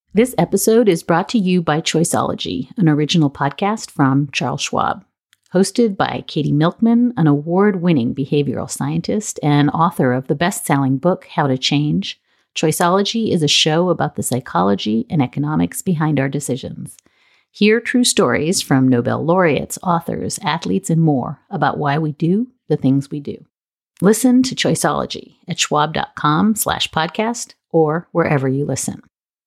This episode is brought to you by Choiceology, an original podcast from Charles Schwab. Hosted by Katie Milkman, an award-winning behavioral scientist and author of the best-selling book, How to Change, Choiceology is a show about the psychology and economics behind our decisions. Hear true stories from Nobel laureates, authors, athletes, and more about why we do the things we do. Listen to Choiceology at schwab.com/podcast or wherever you listen.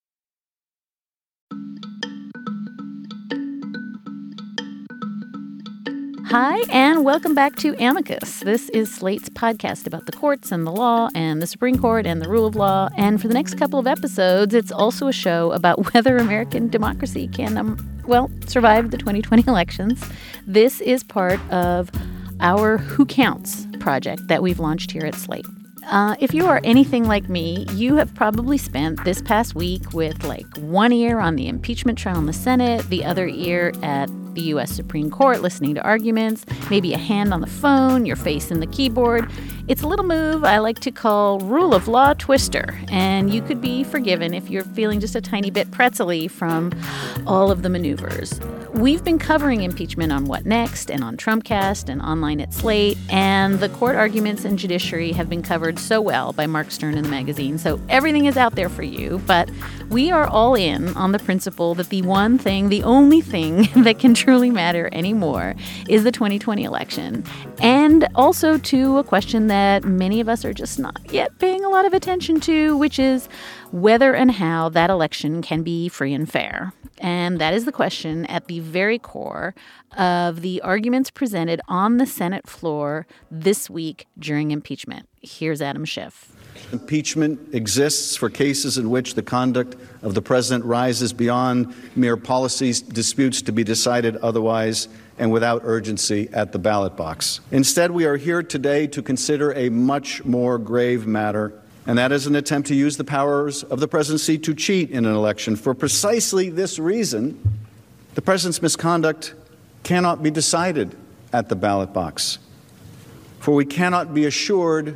Hi, and welcome back to Amicus. This is Slate's podcast about the courts and the law and the Supreme Court and the rule of law. And for the next couple of episodes, it's also a show about whether American democracy can, survive the 2020 elections. This is part of our Who Counts project that we've launched here at Slate. If you are anything like me, you have probably spent this past week with one ear on the impeachment trial in the Senate, the other ear at the U.S. Supreme Court listening to arguments, maybe a hand on the phone, your face in the keyboard. It's a little move I like to call rule of law twister, and you could be forgiven if you're feeling just a tiny bit pretzel-y from all of the maneuvers. We've been covering impeachment on What Next and on Trumpcast and online at Slate, and the court arguments and judiciary have been covered so well by Mark Stern in the magazine, so everything is out there for you. But we are all in on the principle that the one thing, the only thing that can truly matter anymore is the 2020 election, and also to a question that many of us are just not yet paying a lot of attention to, which is whether and how that election can be free and fair. And that is the question at the very core of the arguments presented on the Senate floor this week during impeachment. Here's Adam Schiff. Impeachment exists for cases in which the conduct of the president rises beyond mere policy disputes to be decided otherwise and without urgency at the ballot box. Instead, we are here today to consider a much more grave matter, and that is an attempt to use the powers of the presidency to cheat in an election. For precisely this reason, the president's misconduct cannot be decided at the ballot box, for we cannot be assured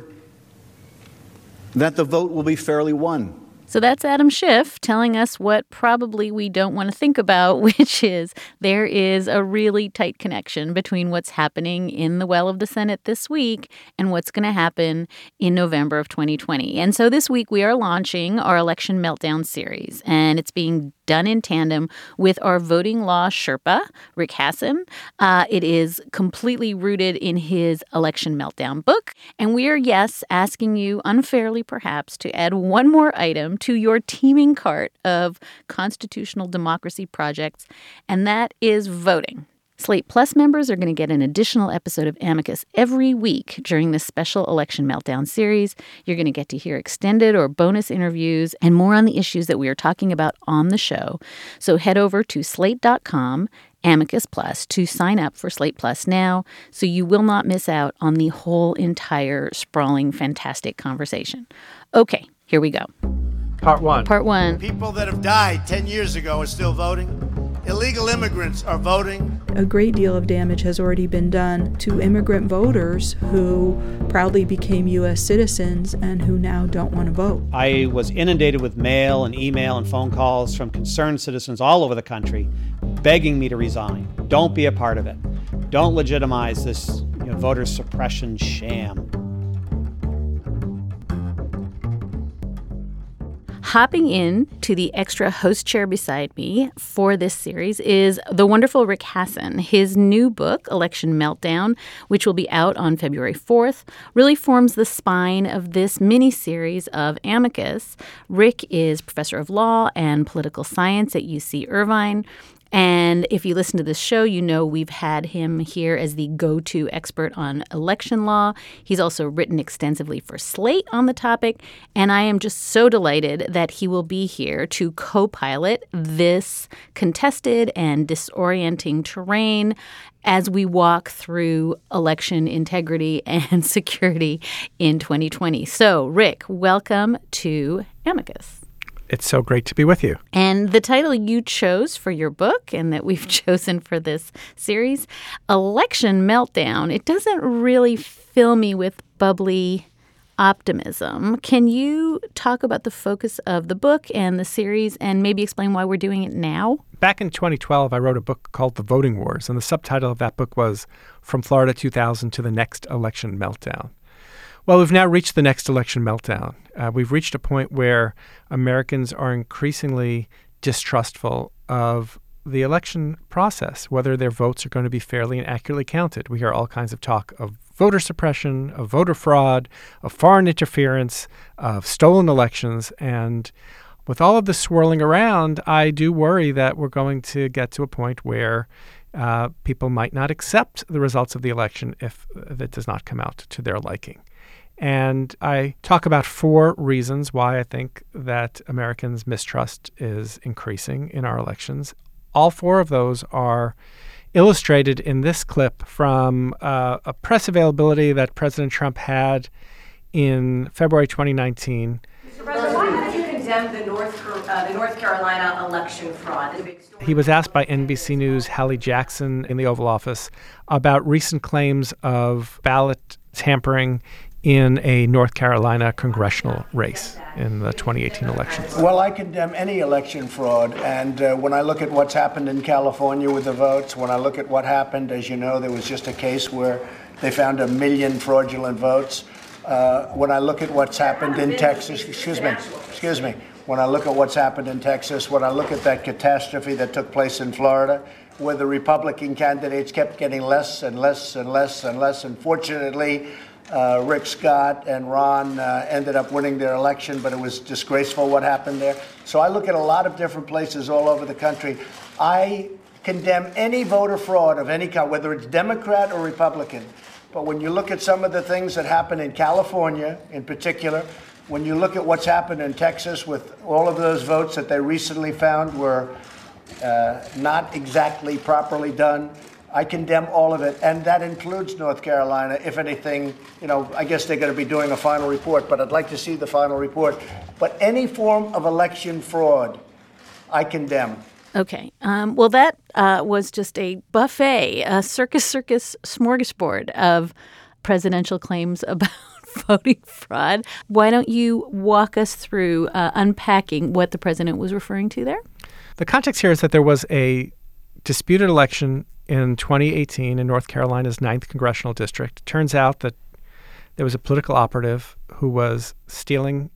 that the vote will be fairly won. So that's Adam Schiff telling us what probably we don't want to think about, which is there is a really tight connection between what's happening in the well of the Senate this week and what's going to happen in November of 2020. And so this week we are launching our Election Meltdown series, and it's being done in tandem with our voting law Sherpa, Rick Hasen. It is completely rooted in his Election Meltdown book. And we are, yes, asking you, unfairly perhaps, to add one more item to your teeming cart of constitutional democracy projects, and that is voting. Slate Plus members are going to get an additional episode of Amicus every week during this special Election Meltdown series. You're going to get to hear extended or bonus interviews and more on the issues that we are talking about on the show. So head over to slate.com, Amicus Plus, to sign up for Slate Plus now so you will not miss out on the whole entire sprawling, fantastic conversation. Okay, here we go. Part one. People that have died 10 years ago are still voting. Illegal immigrants are voting. A great deal of damage has already been done to immigrant voters who proudly became U.S. citizens and who now don't want to vote. I was inundated with mail and email and phone calls from concerned citizens all over the country begging me to resign. Don't be a part of it. Don't legitimize this voter suppression sham. Hopping in to the extra host chair beside me for this series is the wonderful Rick Hasen. His new book, Election Meltdown, which will be out on February 4th, really forms the spine of this mini-series of Amicus. Rick is professor of law and political science at UC Irvine. And if you listen to this show, you know we've had him here as the go-to expert on election law. He's also written extensively for Slate on the topic, and I am just so delighted that he will be here to co-pilot this contested and disorienting terrain as we walk through election integrity and security in 2020. So, Rick, welcome to Amicus. It's so great to be with you. And the title you chose for your book and that we've chosen for this series, Election Meltdown, it doesn't really fill me with bubbly optimism. Can you talk about the focus of the book and the series and maybe explain why we're doing it now? Back in 2012, I wrote a book called The Voting Wars, and the subtitle of that book was From Florida 2000 to the Next Election Meltdown. Well, we've now reached the next election meltdown. We've reached a point where Americans are increasingly distrustful of the election process, whether their votes are going to be fairly and accurately counted. We hear all kinds of talk of voter suppression, of voter fraud, of foreign interference, of stolen elections. And with all of this swirling around, I do worry that we're going to get to a point where people might not accept the results of the election if it does not come out to their liking. And I talk about 4 reasons why I think that Americans' mistrust is increasing in our elections. All 4 of those are illustrated in this clip from a press availability that President Trump had in February 2019. Mr. President, why haven't you condemned the North Carolina election fraud? He was asked by NBC News' Hallie Jackson in the Oval Office about recent claims of ballot tampering in a North Carolina congressional race in the 2018 elections. Well, I condemn any election fraud. And when I look at what's happened in California with the votes, when I look at what happened, as you know, there was just a case where they found 1 million fraudulent votes. When I look at what's happened in Texas, excuse me. When I look at what's happened in Texas, when I look at that catastrophe that took place in Florida, where the Republican candidates kept getting less and less and less and less. Unfortunately, Rick Scott and Ron ended up winning their election, but it was disgraceful what happened there. So I look at a lot of different places all over the country. I condemn any voter fraud of any kind, whether it's Democrat or Republican. But when you look at some of the things that happened in California in particular, when you look at what's happened in Texas with all of those votes that they recently found were not exactly properly done, I condemn all of it, and that includes North Carolina. If anything, I guess they're going to be doing a final report, but I'd like to see the final report. But any form of election fraud, I condemn. Okay. Well, that was just a buffet, a circus smorgasbord of presidential claims about voting fraud. Why don't you walk us through unpacking what the president was referring to there? The context here is that there was a disputed election in 2018 in North Carolina's 9th congressional district. It turns out that there was a political operative who was stealing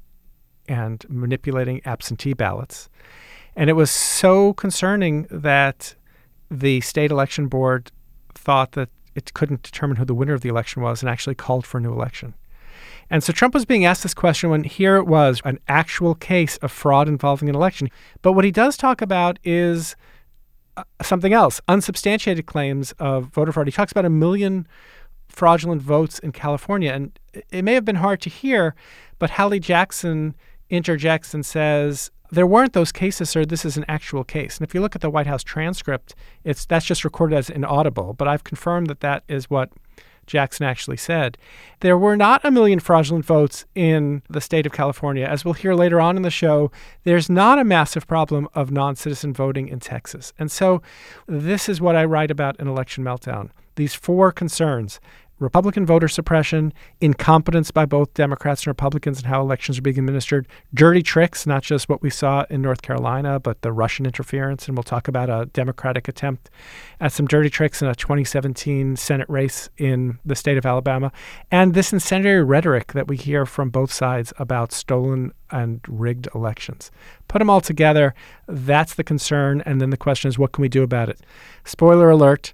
and manipulating absentee ballots. And it was so concerning that the state election board thought that it couldn't determine who the winner of the election was and actually called for a new election. And so Trump was being asked this question when here it was, an actual case of fraud involving an election. But what he does talk about is something else, unsubstantiated claims of voter fraud. He talks about 1 million fraudulent votes in California. And it may have been hard to hear, but Hallie Jackson interjects and says, there weren't those cases, sir. This is an actual case. And if you look at the White House transcript, that's just recorded as inaudible. But I've confirmed that is what Jackson actually said. There were not 1 million fraudulent votes in the state of California. As we'll hear later on in the show, there's not a massive problem of non-citizen voting in Texas. And so this is what I write about in Election Meltdown. These 4 concerns: Republican voter suppression, incompetence by both Democrats and Republicans in how elections are being administered, dirty tricks, not just what we saw in North Carolina, but the Russian interference. And we'll talk about a Democratic attempt at some dirty tricks in a 2017 Senate race in the state of Alabama. And this incendiary rhetoric that we hear from both sides about stolen and rigged elections. Put them all together, that's the concern. And then the question is, what can we do about it? Spoiler alert,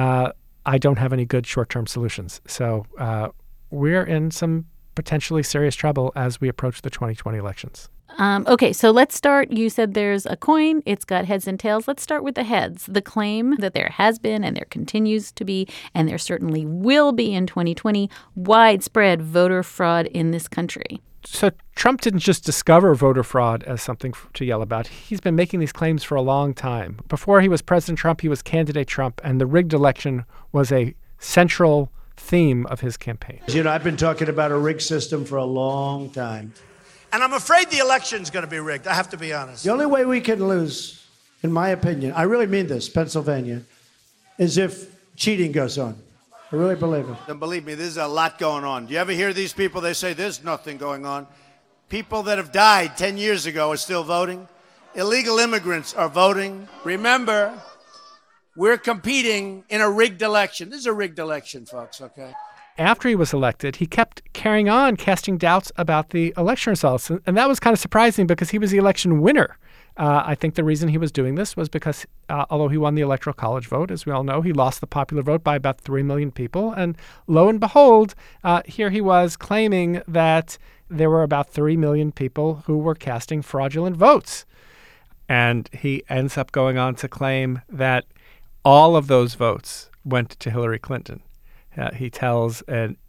I don't have any good short-term solutions. So we're in some potentially serious trouble as we approach the 2020 elections. Okay, so let's start. You said there's a coin. It's got heads and tails. Let's start with the heads. The claim that there has been and there continues to be, and there certainly will be in 2020, widespread voter fraud in this country. So Trump didn't just discover voter fraud as something to yell about. He's been making these claims for a long time. Before he was President Trump, he was candidate Trump, and the rigged election was a central theme of his campaign. I've been talking about a rigged system for a long time. And I'm afraid the election's going to be rigged. I have to be honest. The only way we can lose, in my opinion, I really mean this, Pennsylvania, is if cheating goes on. I really believe it. Then believe me, there's a lot going on. Do you ever hear these people? They say there's nothing going on. People that have died 10 years ago are still voting. Illegal immigrants are voting. Remember, we're competing in a rigged election. This is a rigged election, folks, okay? After he was elected, he kept carrying on casting doubts about the election results. And that was kind of surprising because he was the election winner. I think the reason he was doing this was because although he won the Electoral College vote, as we all know, he lost the popular vote by about 3 million people. And lo and behold, here he was claiming that there were about 3 million people who were casting fraudulent votes. And he ends up going on to claim that all of those votes went to Hillary Clinton. He tells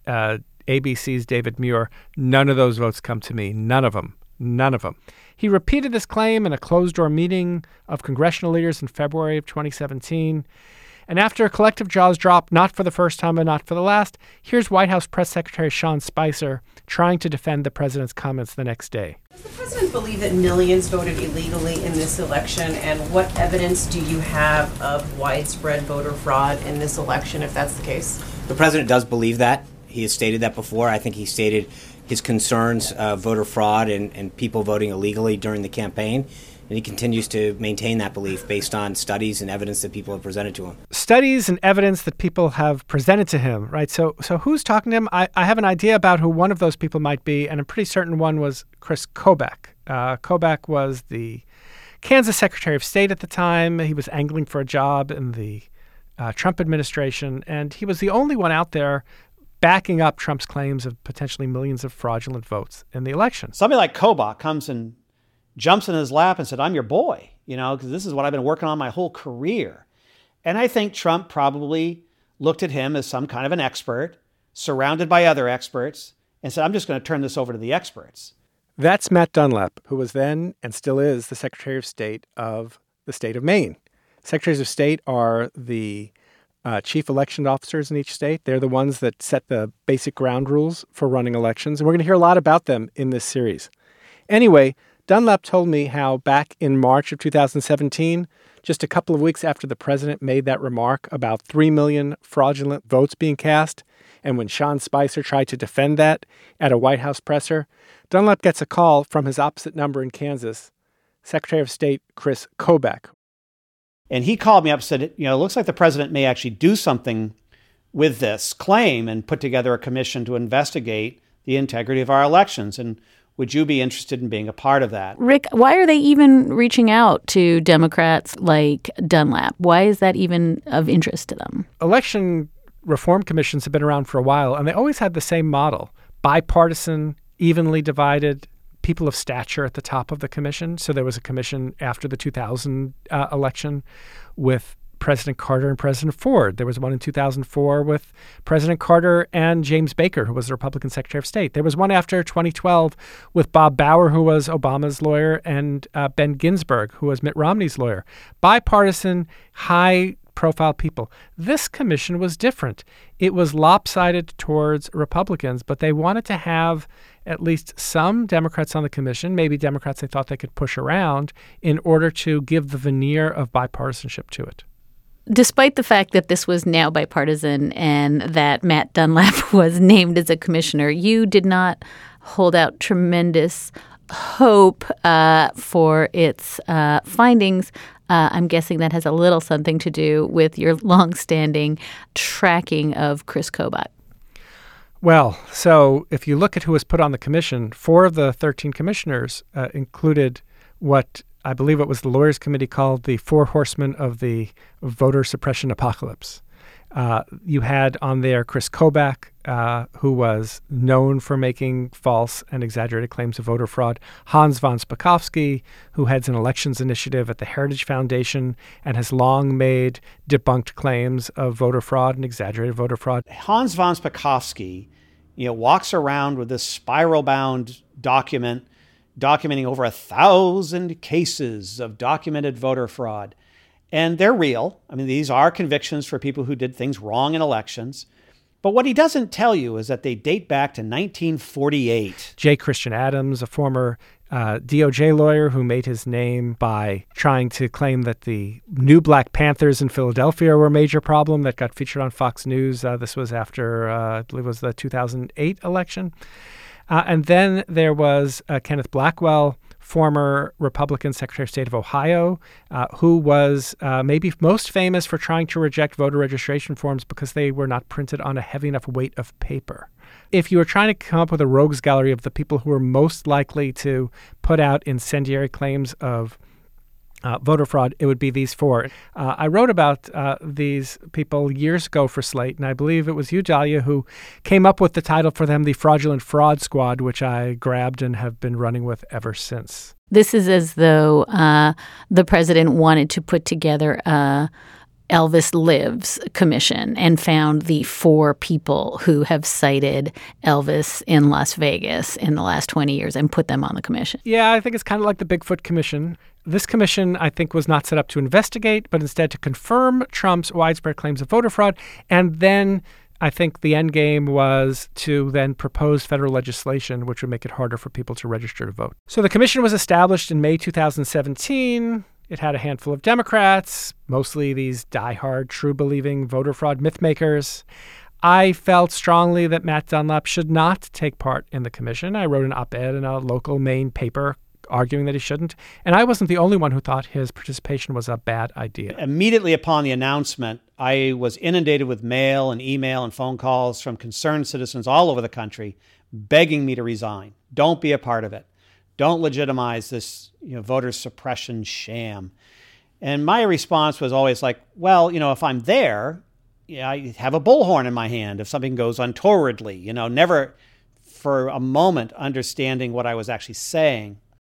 ABC's David Muir, none of those votes come to me. None of them. None of them. He repeated this claim in a closed-door meeting of congressional leaders in February of 2017. And after a collective jaws drop, not for the first time and not for the last, here's White House Press Secretary Sean Spicer trying to defend the president's comments the next day. Does the president believe that millions voted illegally in this election? And what evidence do you have of widespread voter fraud in this election, if that's the case? The president does believe that. He has stated that before. I think he stated his concerns of voter fraud and people voting illegally during the campaign. And he continues to maintain that belief based on studies and evidence that people have presented to him. Studies and evidence that people have presented to him, right? So who's talking to him? I have an idea about who one of those people might be, and I'm pretty certain one was Chris Kobach. Kobach was the Kansas Secretary of State at the time. He was angling for a job in the Trump administration, and he was the only one out there backing up Trump's claims of potentially millions of fraudulent votes in the election. Somebody like Kobach comes and jumps in his lap and said, I'm your boy, because this is what I've been working on my whole career. And I think Trump probably looked at him as some kind of an expert, surrounded by other experts, and said, I'm just going to turn this over to the experts. That's Matt Dunlap, who was then and still is the Secretary of State of the state of Maine. Secretaries of State are the chief election officers in each state. They're the ones that set the basic ground rules for running elections. And we're going to hear a lot about them in this series. Anyway, Dunlap told me how back in March of 2017, just a couple of weeks after the president made that remark about 3 million fraudulent votes being cast, and when Sean Spicer tried to defend that at a White House presser, Dunlap gets a call from his opposite number in Kansas, Secretary of State Chris Kobach. And he called me up and said, it looks like the president may actually do something with this claim and put together a commission to investigate the integrity of our elections. And would you be interested in being a part of that? Rick, why are they even reaching out to Democrats like Dunlap? Why is that even of interest to them? Election reform commissions have been around for a while, and they always had the same model: bipartisan, evenly divided, people of stature at the top of the commission. So there was a commission after the 2000 election with President Carter and President Ford. There was one in 2004 with President Carter and James Baker, who was the Republican Secretary of State. There was one after 2012 with Bob Bauer, who was Obama's lawyer, and Ben Ginsburg, who was Mitt Romney's lawyer. Bipartisan, high-profile people. This commission was different. It was lopsided towards Republicans, but they wanted to have at least some Democrats on the commission, maybe Democrats they thought they could push around, in order to give the veneer of bipartisanship to it. Despite the fact that this was now bipartisan and that Matt Dunlap was named as a commissioner, you did not hold out tremendous hope for its findings. I'm guessing that has a little something to do with your longstanding tracking of Chris Kobach. Well, so if you look at who was put on the commission, 4 of the 13 commissioners included what I believe it was the Lawyers Committee called the 4 horsemen of the voter suppression apocalypse. You had on there Chris Kobach, who was known for making false and exaggerated claims of voter fraud. Hans von Spakovsky, who heads an elections initiative at the Heritage Foundation and has long made debunked claims of voter fraud and exaggerated voter fraud. Hans von Spakovsky, walks around with this spiral-bound document documenting over 1,000 cases of documented voter fraud. And they're real. I mean, these are convictions for people who did things wrong in elections. But what he doesn't tell you is that they date back to 1948. J. Christian Adams, a former DOJ lawyer who made his name by trying to claim that the new Black Panthers in Philadelphia were a major problem that got featured on Fox News. This was after, I believe it was the 2008 election. And then there was Kenneth Blackwell, former Republican Secretary of State of Ohio, who was maybe most famous for trying to reject voter registration forms because they were not printed on a heavy enough weight of paper. If you were trying to come up with a rogues gallery of the people who were most likely to put out incendiary claims of voter fraud, it would be these four. I wrote about these people years ago for Slate, and I believe it was you, Dahlia, who came up with the title for them, the Fraudulent Fraud Squad, which I grabbed and have been running with ever since. This is as though the president wanted to put together a Elvis Lives commission and found the four people who have cited Elvis in Las Vegas in the last 20 years and put them on the commission. Yeah, I think it's kind of like the Bigfoot Commission. This commission, I think, was not set up to investigate, but instead to confirm Trump's widespread claims of voter fraud. And then I think the end game was to then propose federal legislation which would make it harder for people to register to vote. So the commission was established in May 2017. It had a handful of Democrats, mostly these diehard, true-believing voter fraud mythmakers. I felt strongly that Matt Dunlap should not take part in the commission. I wrote an op-ed in a local Maine paper arguing that he shouldn't. And I wasn't the only one who thought his participation was a bad idea. Immediately upon the announcement, I was inundated with mail and email and phone calls from concerned citizens all over the country begging me to resign. Don't be a part of it. Don't legitimize this, voter suppression sham. And my response was always like, well, if I'm there, I have a bullhorn in my hand if something goes untowardly, never for a moment understanding what I was actually saying.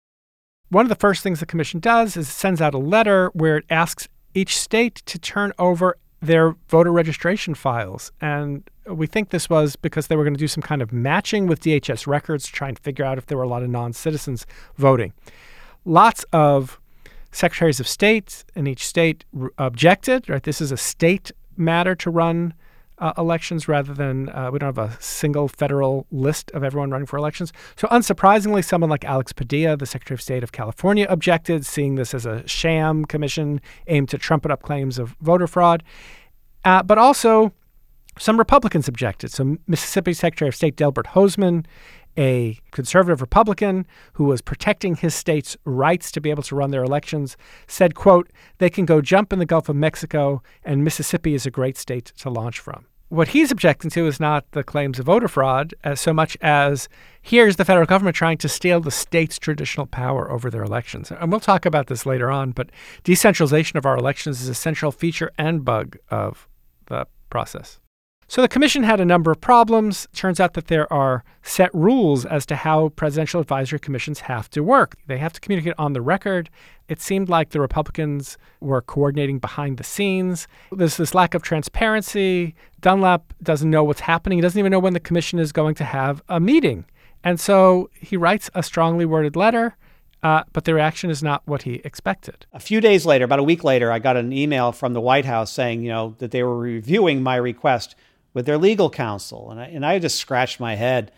One of the first things the commission does is it sends out a letter where it asks each state to turn over their voter registration files. And we think this was because they were going to do some kind of matching with DHS records to try and figure out if there were a lot of non-citizens voting. Lots of secretaries of state in each state objected, right? This is a state matter to run elections rather than we don't have a single federal list of everyone running for elections. So unsurprisingly, someone like Alex Padilla, the Secretary of State of California, objected, seeing this as a sham commission aimed to trumpet up claims of voter fraud. But also some Republicans objected. So Mississippi Secretary of State Delbert Hosemann, a conservative Republican who was protecting his state's rights to be able to run their elections, said, quote, "They can go jump in the Gulf of Mexico, and Mississippi is a great state to launch from." What he's objecting to is not the claims of voter fraud as so much as here's the federal government trying to steal the state's traditional power over their elections. And we'll talk about this later on, but decentralization of our elections is a central feature and bug of the process. So the commission had a number of problems. Turns out that there are set rules as to how presidential advisory commissions have to work. They have to communicate on the record. It seemed like the Republicans were coordinating behind the scenes. There's this lack of transparency. Dunlap doesn't know what's happening. He doesn't even know when the commission is going to have a meeting. And so he writes a strongly worded letter, but the reaction is not what he expected. A few days later, about a week later, I got an email from the White House saying, that they were reviewing my request with their legal counsel. And I just scratched my head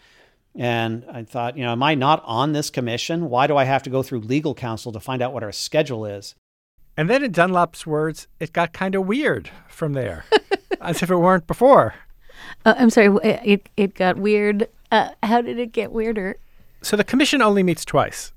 and I thought, am I not on this commission? Why do I have to go through legal counsel to find out what our schedule is? And then in Dunlap's words, it got kind of weird from there, as if it weren't before. I'm sorry, it got weird. How did it get weirder? So the commission only meets twice.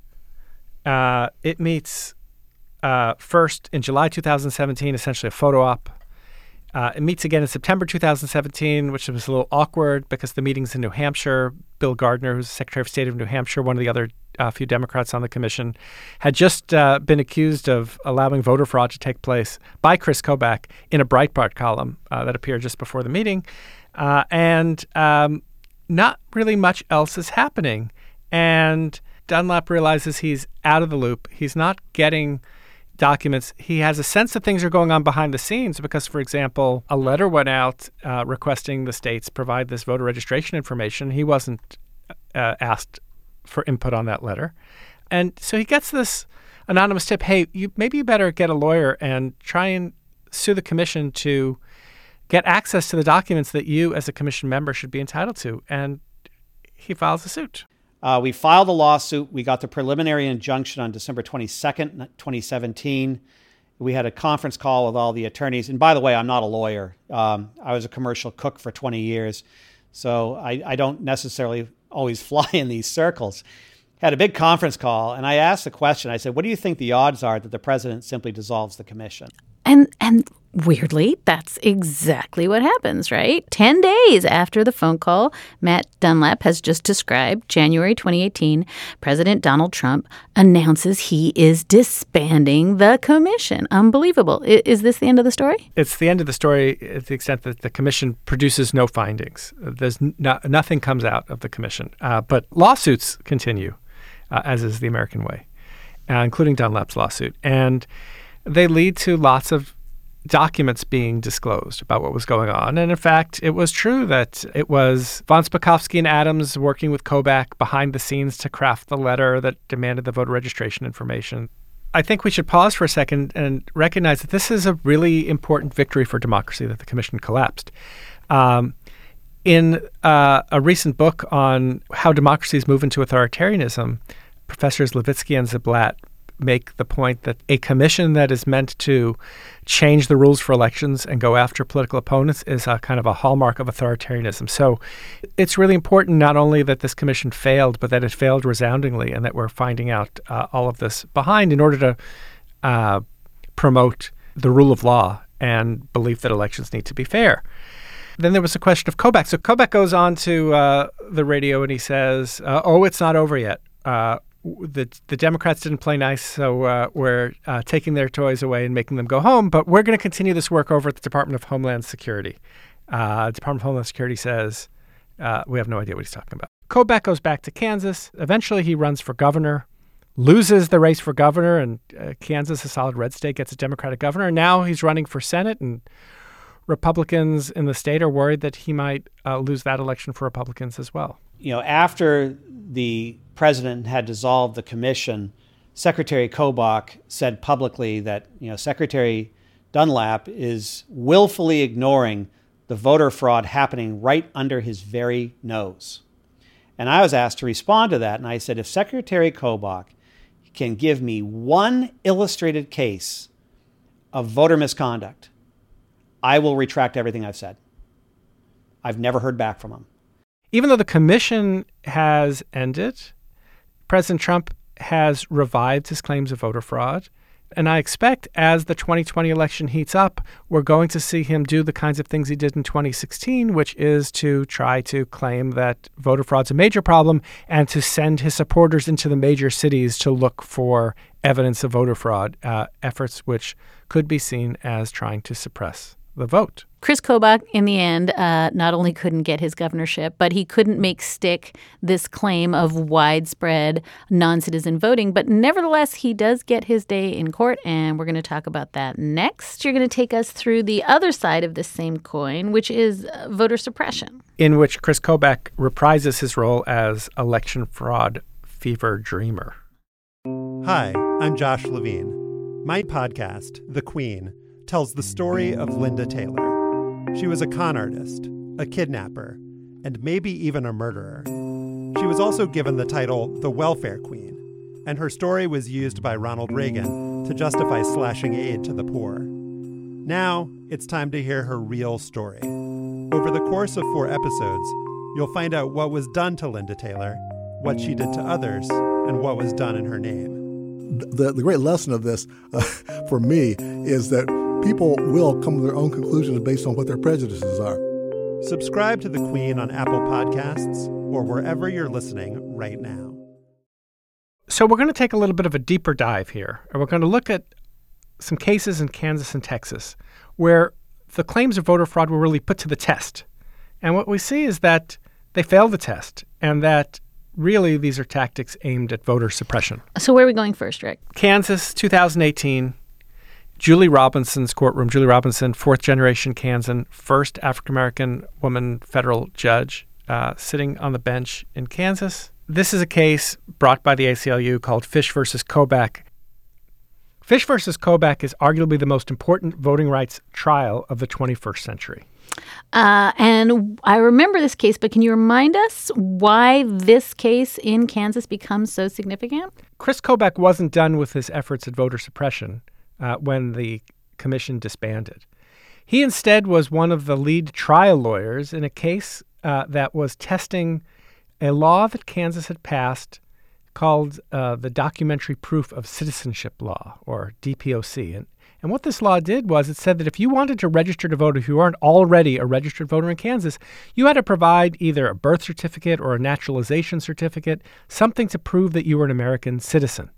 It meets first in July 2017, essentially a photo op. It meets again in September 2017, which was a little awkward because the meeting's in New Hampshire. Bill Gardner, who's Secretary of State of New Hampshire, one of the other few Democrats on the commission, had just been accused of allowing voter fraud to take place by Chris Kobach in a Breitbart column that appeared just before the meeting. And not really much else is happening. And Dunlap realizes he's out of the loop. He's not getting documents. He has a sense that things are going on behind the scenes because, for example, a letter went out requesting the states provide this voter registration information. He wasn't asked for input on that letter. And so he gets this anonymous tip, hey, maybe you better get a lawyer and try and sue the commission to get access to the documents that you as a commission member should be entitled to. And he files a suit. We filed a lawsuit. We got the preliminary injunction on December 22nd, 2017. We had a conference call with all the attorneys. And by the way, I'm not a lawyer. I was a commercial cook for 20 years. So I don't necessarily always fly in these circles. Had a big conference call, and I asked the question. I said, what do you think the odds are that the president simply dissolves the commission? And weirdly, that's exactly what happens, right? 10 days after the phone call Matt Dunlap has just described, January 2018, President Donald Trump announces he is disbanding the commission. Unbelievable. Is this the end of the story? It's the end of the story to the extent that the commission produces no findings. Nothing comes out of the commission. But lawsuits continue, as is the American way, including Dunlap's lawsuit. And they lead to lots of documents being disclosed about what was going on. And in fact, it was true that it was von Spakovsky and Adams working with Kobach behind the scenes to craft the letter that demanded the voter registration information. I think we should pause for a second and recognize that this is a really important victory for democracy that the commission collapsed. In a recent book on how democracies move into authoritarianism, Professors Levitsky and Ziblatt make the point that a commission that is meant to change the rules for elections and go after political opponents is a kind of a hallmark of authoritarianism. So it's really important not only that this commission failed, but that it failed resoundingly and that we're finding out all of this behind in order to promote the rule of law and belief that elections need to be fair. Then there was the question of Kobach. So Kobach goes on to the radio and he says, it's not over yet. The Democrats didn't play nice, so we're taking their toys away and making them go home. But we're going to continue this work over at the Department of Homeland Security. Department of Homeland Security says we have no idea what he's talking about. Kobach goes back to Kansas. Eventually, he runs for governor, loses the race for governor, and Kansas, a solid red state, gets a Democratic governor. And now he's running for Senate, and Republicans in the state are worried that he might lose that election for Republicans as well. You know, after the president had dissolved the commission, Secretary Kobach said publicly that, Secretary Dunlap is willfully ignoring the voter fraud happening right under his very nose. And I was asked to respond to that. And I said, if Secretary Kobach can give me one illustrated case of voter misconduct, I will retract everything I've said. I've never heard back from him. Even though the commission has ended, President Trump has revived his claims of voter fraud. And I expect as the 2020 election heats up, we're going to see him do the kinds of things he did in 2016, which is to try to claim that voter fraud's a major problem and to send his supporters into the major cities to look for evidence of voter fraud, efforts which could be seen as trying to suppress the vote. Chris Kobach, in the end, not only couldn't get his governorship, but he couldn't make stick this claim of widespread non-citizen voting. But nevertheless, he does get his day in court, and we're going to talk about that next. You're going to take us through the other side of this same coin, which is voter suppression. In which Chris Kobach reprises his role as election fraud fever dreamer. Hi, I'm Josh Levine. My podcast, The Queen, tells the story of Linda Taylor. She was a con artist, a kidnapper, and maybe even a murderer. She was also given the title the Welfare Queen, and her story was used by Ronald Reagan to justify slashing aid to the poor. Now, it's time to hear her real story. Over the course of 4 episodes, you'll find out what was done to Linda Taylor, what she did to others, and what was done in her name. The great lesson of this, for me, is that people will come to their own conclusions based on what their prejudices are. Subscribe to The Queen on Apple Podcasts or wherever you're listening right now. So we're going to take a little bit of a deeper dive here, and we're going to look at some cases in Kansas and Texas where the claims of voter fraud were really put to the test. And what we see is that they failed the test, and that really these are tactics aimed at voter suppression. So where are we going first, Rick? Kansas, 2018. Julie Robinson's courtroom. Julie Robinson, fourth-generation Kansan, first African-American woman federal judge sitting on the bench in Kansas. This is a case brought by the ACLU called Fish versus Kobach. Fish versus Kobach is arguably the most important voting rights trial of the 21st century. And I remember this case, but can you remind us why this case in Kansas becomes so significant? Chris Kobach wasn't done with his efforts at voter suppression when the commission disbanded. He instead was one of the lead trial lawyers in a case that was testing a law that Kansas had passed called the Documentary Proof of Citizenship Law, or DPOC. And what this law did was it said that if you wanted to register to vote, if you weren't already a registered voter in Kansas, you had to provide either a birth certificate or a naturalization certificate, something to prove that you were an American citizen.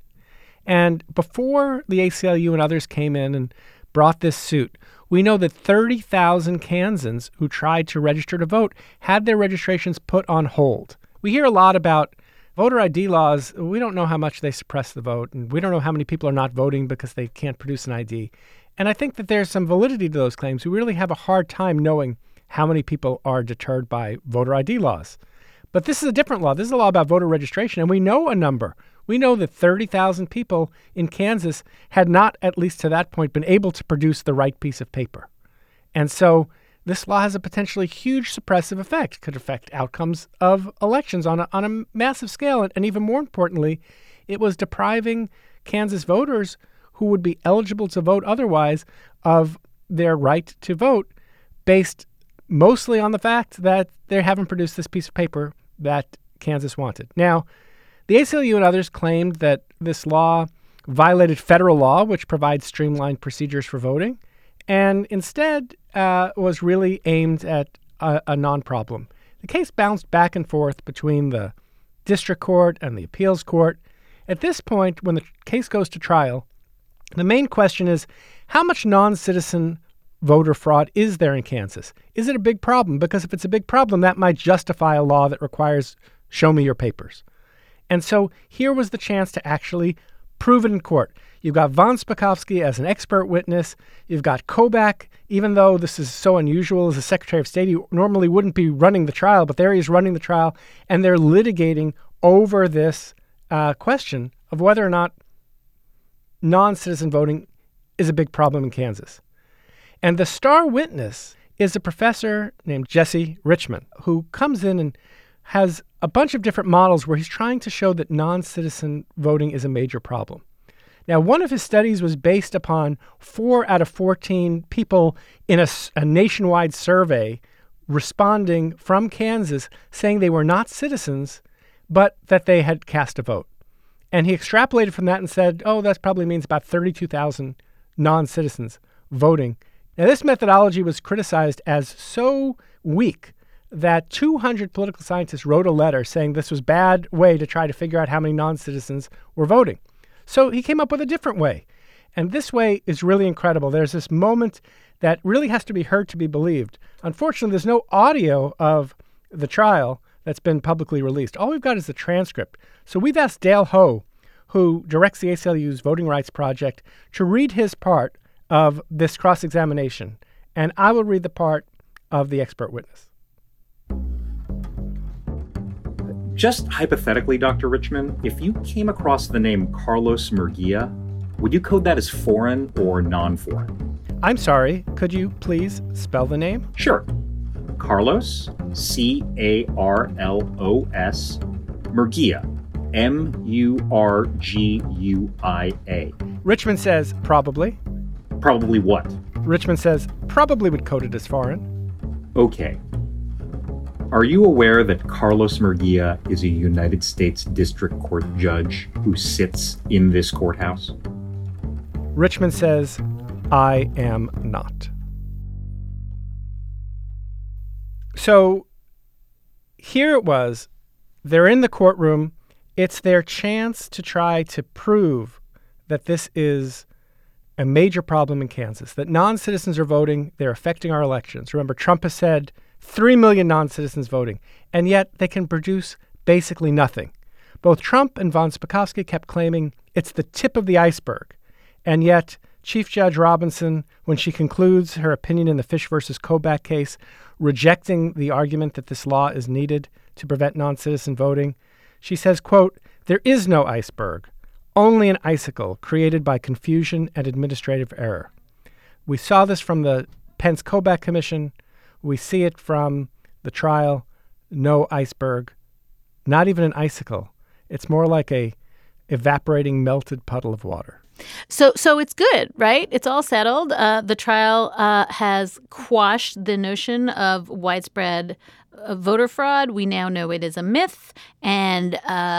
And before the ACLU and others came in and brought this suit, we know that 30,000 Kansans who tried to register to vote had their registrations put on hold. We hear a lot about voter ID laws. We don't know how much they suppress the vote, and we don't know how many people are not voting because they can't produce an ID. And I think that there's some validity to those claims. We really have a hard time knowing how many people are deterred by voter ID laws. But this is a different law. This is a law about voter registration, and we know a number. We know that 30,000 people in Kansas had not, at least to that point, been able to produce the right piece of paper. And so this law has a potentially huge suppressive effect, could affect outcomes of elections on a massive scale. And even more importantly, it was depriving Kansas voters who would be eligible to vote otherwise of their right to vote based mostly on the fact that they haven't produced this piece of paper that Kansas wanted. Now, the ACLU and others claimed that this law violated federal law, which provides streamlined procedures for voting, and instead was really aimed at a non-problem. The case bounced back and forth between the district court and the appeals court. At this point, when the case goes to trial, the main question is, how much non-citizen voter fraud is there in Kansas? Is it a big problem? Because if it's a big problem, that might justify a law that requires show me your papers. And so here was the chance to actually prove it in court. You've got Von Spakovsky as an expert witness. You've got Kobach, even though this is so unusual as a Secretary of State, he normally wouldn't be running the trial, but there he is running the trial, and they're litigating over this question of whether or not non-citizen voting is a big problem in Kansas. And the star witness is a professor named Jesse Richman, who comes in and has a bunch of different models where he's trying to show that non-citizen voting is a major problem. Now, one of his studies was based upon 4 out of 14 people in a nationwide survey responding from Kansas saying they were not citizens, but that they had cast a vote. And he extrapolated from that and said, oh, that probably means about 32,000 non-citizens voting. Now, this methodology was criticized as so weak that 200 political scientists wrote a letter saying this was a bad way to try to figure out how many non-citizens were voting. So he came up with a different way. And this way is really incredible. There's this moment that really has to be heard to be believed. Unfortunately, there's no audio of the trial that's been publicly released. All we've got is the transcript. So we've asked Dale Ho, who directs the ACLU's Voting Rights Project, to read his part of this cross-examination. And I will read the part of the expert witness. Just hypothetically, Dr. Richman, if you came across the name Carlos Murguia, would you code that as foreign or non-foreign? I'm sorry, could you please spell the name? Sure. Carlos, C-A-R-L-O-S, Murguia, M-U-R-G-U-I-A. Richman says probably. Probably what? Richman says probably would code it as foreign. Okay. Are you aware that Carlos Murguia is a United States District Court judge who sits in this courthouse? Richman says, I am not. So here it was. They're in the courtroom. It's their chance to try to prove that this is a major problem in Kansas, that non-citizens are voting. They're affecting our elections. Remember, Trump has said 3 million non-citizens voting, and yet they can produce basically nothing. Both Trump and Von Spakovsky kept claiming it's the tip of the iceberg, and yet Chief Judge Robinson, when she concludes her opinion in the Fish versus Kobach case, rejecting the argument that this law is needed to prevent non-citizen voting, she says, quote, "There is no iceberg, only an icicle created by confusion and administrative error." We saw this from the Pence-Kobach Commission. We see it from the trial. No iceberg, not even an icicle. It's more like a evaporating melted puddle of water. So it's good, right? It's all settled. The trial has quashed the notion of widespread voter fraud. We now know it is a myth. And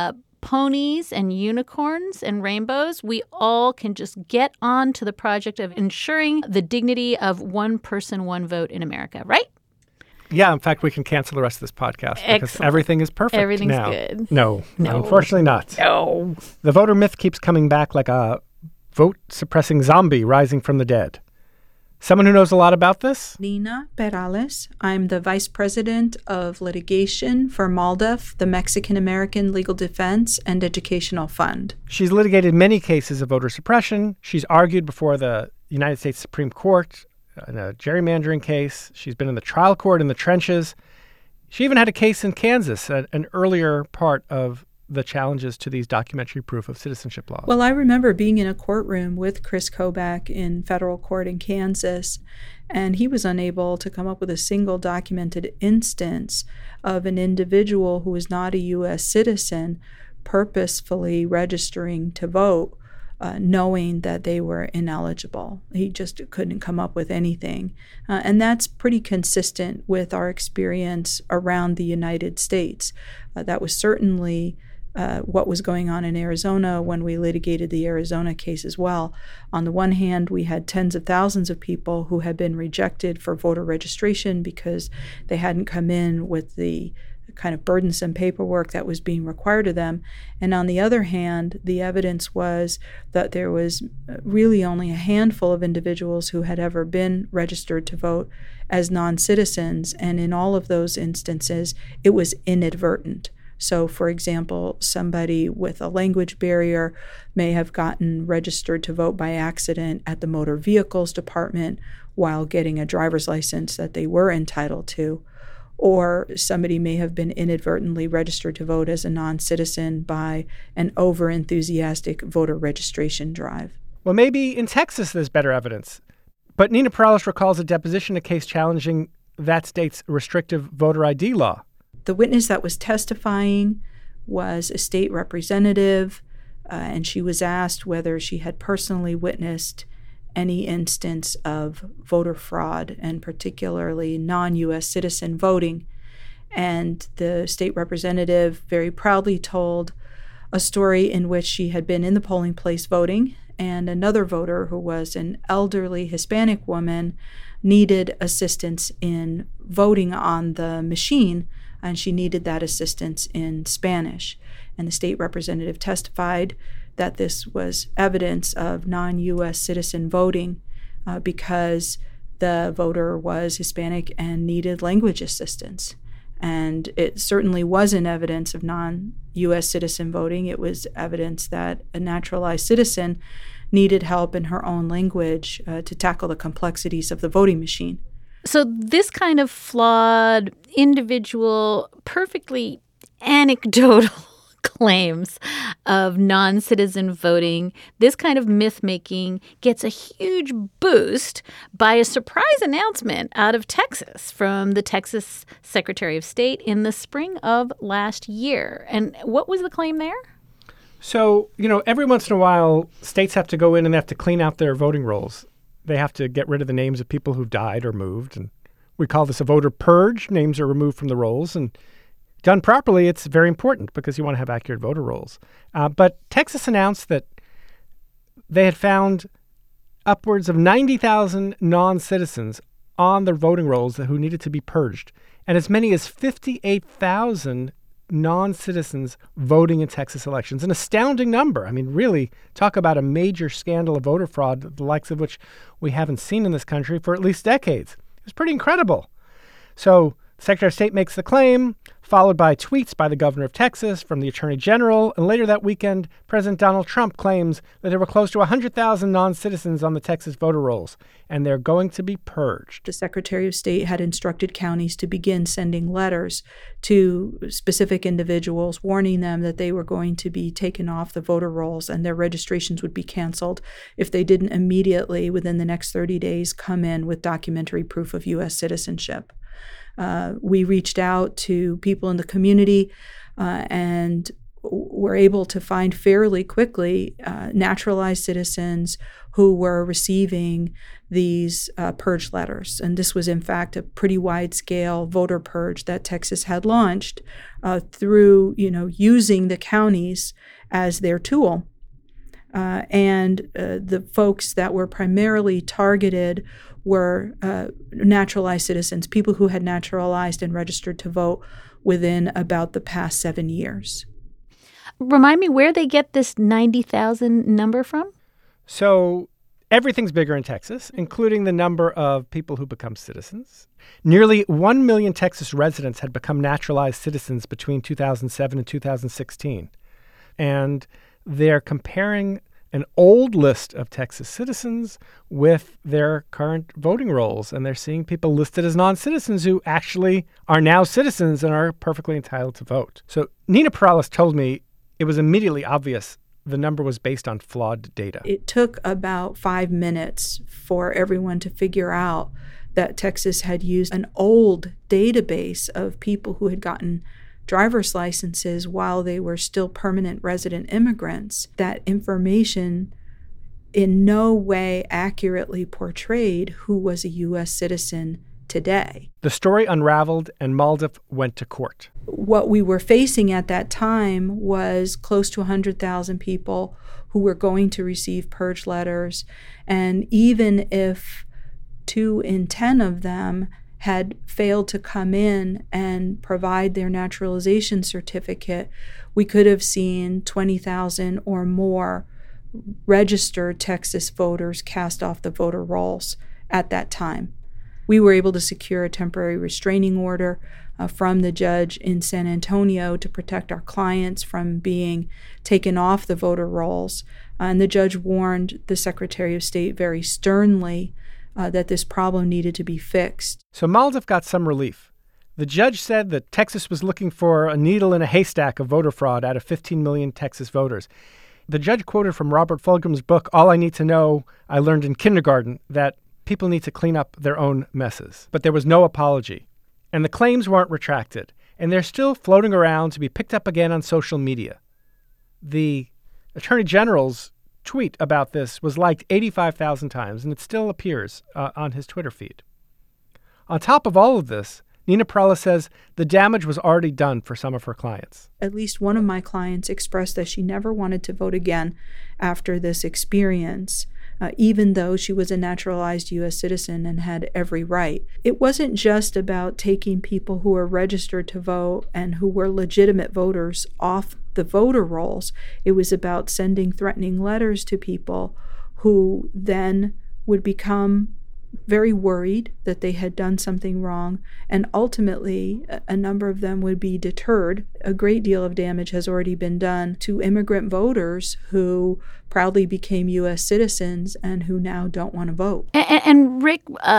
ponies and unicorns and rainbows, we all can just get on to the project of ensuring the dignity of one person, one vote in America, right? Yeah, in fact, we can cancel the rest of this podcast because Excellent. Everything is perfect Everything's now. good. No, unfortunately not. No. The voter myth keeps coming back like a vote-suppressing zombie rising from the dead. Someone who knows a lot about this? Nina Perales. I'm the Vice President of Litigation for MALDEF, the Mexican-American Legal Defense and Educational Fund. She's litigated many cases of voter suppression. She's argued before the United States Supreme Court in a gerrymandering case. She's been in the trial court in the trenches. She even had a case in Kansas, an earlier part of the challenges to these documentary proof of citizenship laws. Well, I remember being in a courtroom with Chris Kobach in federal court in Kansas, and he was unable to come up with a single documented instance of an individual who was not a U.S. citizen purposefully registering to vote, knowing that they were ineligible. He just couldn't come up with anything. And that's pretty consistent with our experience around the United States. That was certainly what was going on in Arizona when we litigated the Arizona case as well. On the one hand, we had tens of thousands of people who had been rejected for voter registration because they hadn't come in with the kind of burdensome paperwork that was being required of them. And on the other hand, the evidence was that there was really only a handful of individuals who had ever been registered to vote as non-citizens. And in all of those instances, it was inadvertent. So, for example, somebody with a language barrier may have gotten registered to vote by accident at the motor vehicles department while getting a driver's license that they were entitled to. Or somebody may have been inadvertently registered to vote as a non-citizen by an over-enthusiastic voter registration drive. Well, maybe in Texas there's better evidence. But Nina Perales recalls a deposition, a case challenging that state's restrictive voter ID law. The witness that was testifying was a state representative, and she was asked whether she had personally witnessed any instance of voter fraud, and particularly non-U.S. citizen voting. And the state representative very proudly told a story in which she had been in the polling place voting, and another voter who was an elderly Hispanic woman needed assistance in voting on the machine, and she needed that assistance in Spanish. And the state representative testified that this was evidence of non-U.S. citizen voting because the voter was Hispanic and needed language assistance. And it certainly wasn't evidence of non-U.S. citizen voting. It was evidence that a naturalized citizen needed help in her own language to tackle the complexities of the voting machine. So this kind of flawed, individual, perfectly anecdotal claims of non-citizen voting, this kind of myth-making gets a huge boost by a surprise announcement out of Texas from the Texas Secretary of State in the spring of last year. And what was the claim there? So, every once in a while, states have to go in and they have to clean out their voting rolls. They have to get rid of the names of people who died or moved. And we call this a voter purge. Names are removed from the rolls. And done properly, it's very important because you want to have accurate voter rolls. But Texas announced that they had found upwards of 90,000 non-citizens on their voting rolls who needed to be purged, and as many as 58,000 non-citizens voting in Texas elections. An astounding number. I mean, really, talk about a major scandal of voter fraud, the likes of which we haven't seen in this country for at least decades. It was pretty incredible. So the Secretary of State makes the claim, followed by tweets by the governor of Texas, from the attorney general, and later that weekend, President Donald Trump claims that there were close to 100,000 non-citizens on the Texas voter rolls, and they're going to be purged. The Secretary of State had instructed counties to begin sending letters to specific individuals, warning them that they were going to be taken off the voter rolls and their registrations would be canceled if they didn't immediately, within the next 30 days, come in with documentary proof of U.S. citizenship. We reached out to people in the community and were able to find fairly quickly naturalized citizens who were receiving these purge letters. And this was, in fact, a pretty wide-scale voter purge that Texas had launched through, using the counties as their tool. And the folks that were primarily targeted were naturalized citizens, people who had naturalized and registered to vote within about the past 7 years. Remind me where they get this 90,000 number from? So everything's bigger in Texas, including the number of people who become citizens. Nearly 1 million Texas residents had become naturalized citizens between 2007 and 2016. And they're comparing an old list of Texas citizens with their current voting rolls. And they're seeing people listed as non-citizens who actually are now citizens and are perfectly entitled to vote. So Nina Perales told me it was immediately obvious the number was based on flawed data. It took about 5 minutes for everyone to figure out that Texas had used an old database of people who had gotten driver's licenses while they were still permanent resident immigrants. That information in no way accurately portrayed who was a U.S. citizen today. The story unraveled and Maldiff went to court. What we were facing at that time was close to 100,000 people who were going to receive purge letters. And even if 2 in 10 of them had failed to come in and provide their naturalization certificate, we could have seen 20,000 or more registered Texas voters cast off the voter rolls at that time. We were able to secure a temporary restraining order from the judge in San Antonio to protect our clients from being taken off the voter rolls. And the judge warned the Secretary of State very sternly that this problem needed to be fixed. So Maldiff got some relief. The judge said that Texas was looking for a needle in a haystack of voter fraud out of 15 million Texas voters. The judge quoted from Robert Fulgham's book, All I Need to Know, I Learned in Kindergarten, that people need to clean up their own messes. But there was no apology. And the claims weren't retracted. And they're still floating around to be picked up again on social media. The Attorney General's tweet about this was liked 85,000 times, and it still appears on his Twitter feed. On top of all of this, Nina Perales says the damage was already done for some of her clients. At least one of my clients expressed that she never wanted to vote again after this experience. Even though she was a naturalized U.S. citizen and had every right. It wasn't just about taking people who were registered to vote and who were legitimate voters off the voter rolls. It was about sending threatening letters to people who then would become very worried that they had done something wrong, and ultimately a number of them would be deterred. A great deal of damage has already been done to immigrant voters who proudly became U.S. citizens and who now don't want to vote. And Rick,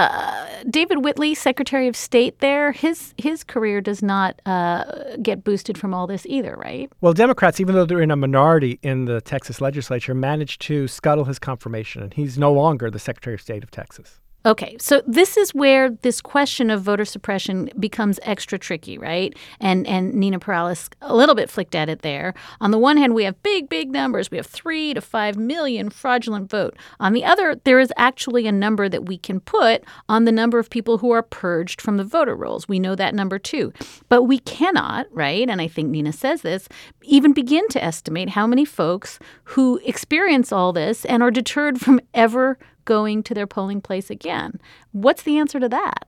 David Whitley, Secretary of State there, his career does not get boosted from all this either, right? Well, Democrats, even though they're in a minority in the Texas legislature, managed to scuttle his confirmation, and he's no longer the Secretary of State of Texas. Okay, so this is where this question of voter suppression becomes extra tricky, right? And Nina Perales a little bit flicked at it there. On the one hand, we have big numbers. We have 3 to 5 million fraudulent vote. On the other, there is actually a number that we can put on the number of people who are purged from the voter rolls. We know that number too. But we cannot, right, and I think Nina says this, even begin to estimate how many folks who experience all this and are deterred from ever going to their polling place again. What's the answer to that?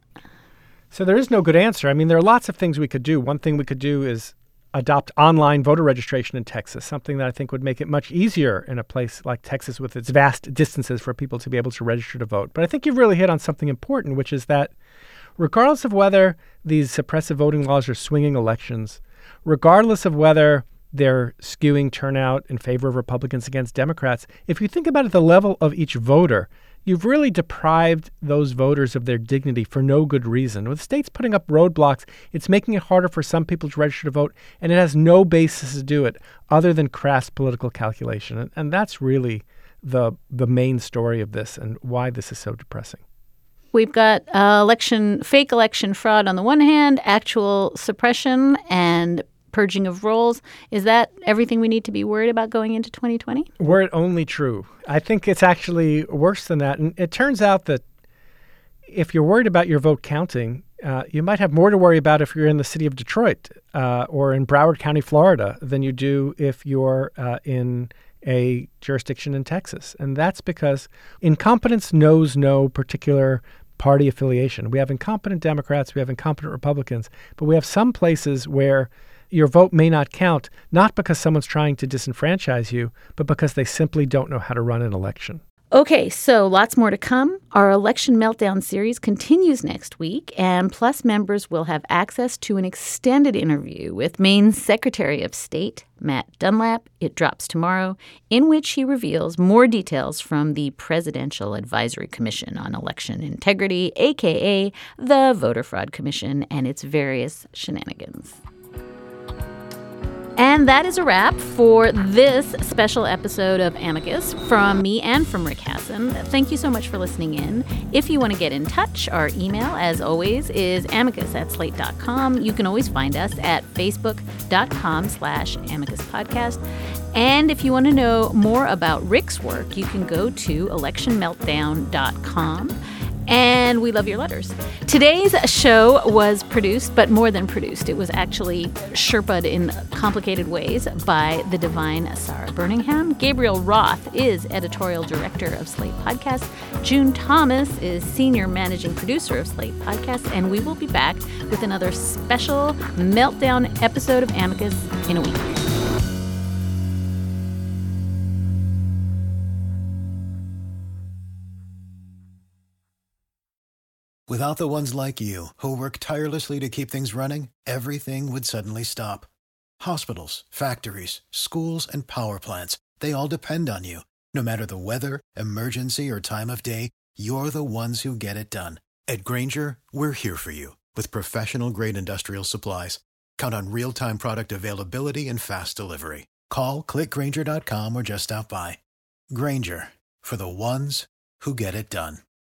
So there is no good answer. I mean, there are lots of things we could do. One thing we could do is adopt online voter registration in Texas, something that I think would make it much easier in a place like Texas with its vast distances for people to be able to register to vote. But I think you've really hit on something important, which is that regardless of whether these suppressive voting laws are swinging elections, regardless of whether they're skewing turnout in favor of Republicans against Democrats, if you think about it at the level of each voter, you've really deprived those voters of their dignity for no good reason. With states putting up roadblocks, it's making it harder for some people to register to vote, and it has no basis to do it other than crass political calculation. And that's really the main story of this and why this is so depressing. We've got fake election fraud on the one hand, actual suppression and purging of rolls. Is that everything we need to be worried about going into 2020? Were it only true. I think it's actually worse than that. And it turns out that if you're worried about your vote counting, you might have more to worry about if you're in the city of Detroit or in Broward County, Florida, than you do if you're in a jurisdiction in Texas. And that's because incompetence knows no particular party affiliation. We have incompetent Democrats, we have incompetent Republicans, but we have some places where your vote may not count, not because someone's trying to disenfranchise you, but because they simply don't know how to run an election. Okay, so lots more to come. Our Election Meltdown series continues next week, and Plus members will have access to an extended interview with Maine's Secretary of State, Matt Dunlap. It drops tomorrow, in which he reveals more details from the Presidential Advisory Commission on Election Integrity, a.k.a. the Voter Fraud Commission, and its various shenanigans. And that is a wrap for this special episode of Amicus from me and from Rick Hasen. Thank you so much for listening in. If you want to get in touch, our email, as always, is amicus@slate.com. You can always find us at facebook.com/amicuspodcast. And if you want to know more about Rick's work, you can go to electionmeltdown.com. And we love your letters. Today's show was produced, but more than produced. It was actually Sherpa'd in complicated ways by the divine Sarah Birmingham. Gabriel Roth is editorial director of Slate Podcasts. June Thomas is senior managing producer of Slate Podcasts. And we will be back with another special Meltdown episode of Amicus in a week. Without the ones like you, who work tirelessly to keep things running, everything would suddenly stop. Hospitals, factories, schools, and power plants, they all depend on you. No matter the weather, emergency, or time of day, you're the ones who get it done. At Grainger, we're here for you with professional-grade industrial supplies. Count on real-time product availability and fast delivery. Call, click Grainger.com, or just stop by. Grainger, for the ones who get it done.